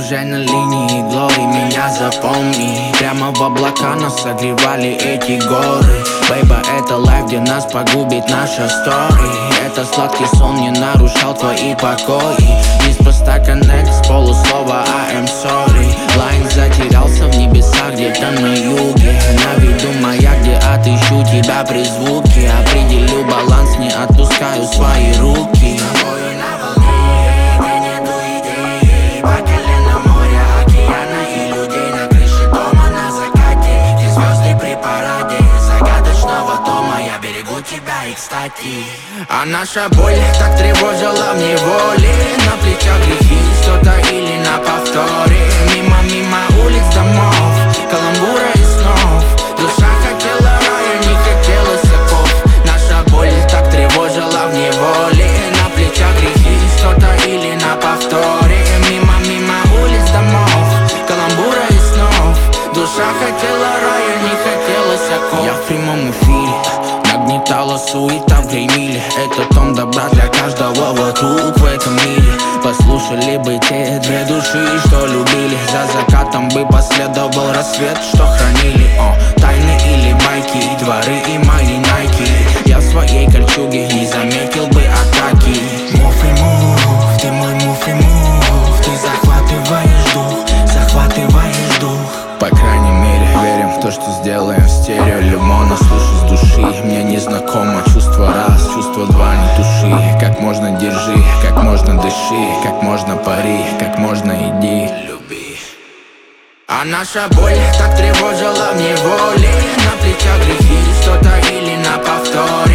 Езжай на линии Глори, меня запомни. Прямо в облака нас согревали эти горы. Бейба, это лайф, где нас погубит наша стори. Это сладкий сон не нарушал твои покои. Неспроста коннект с полуслова I am sorry. Лайн затерялся в небесах где-то на юге. На виду моя, где отыщу тебя при звуке. Определю баланс, не отпускаю свои руки. Тебя и кстати. А наша боль так тревожила в неволе. На плечах грехи, что-то или на повторе. Мимо улиц, домов, каламбура и снов. Душа хотела рая, не хотела соков. Наша боль так тревожила в неволе. На плечах грехи, что-то или на повторе. Мимо улиц, домов, каламбура и снов. Душа хотела рая, не хотела соков. Я в прямом эфире. Нагнетала суета в гремиле. Это том добра для каждого вокруг в этом мире. Послушали бы те две души, что любили. За закатом бы последовал рассвет, что хранили тайны или байки, дворы и мои найки. Я в своей кольчуге не заметил бы атаки. Мув и мув, ты мой мув и мув. Ты захватываешь дух. По крайней мере верим в то, что сделаем в стерео. Лимона, слушай с души. Мне незнакомо чувство раз, чувство два, не туши. Как можно держи, как можно дыши. Как можно пари, как можно иди, люби. А наша боль так тревожила в неволе. На плечах грехи, что-то или на повтор.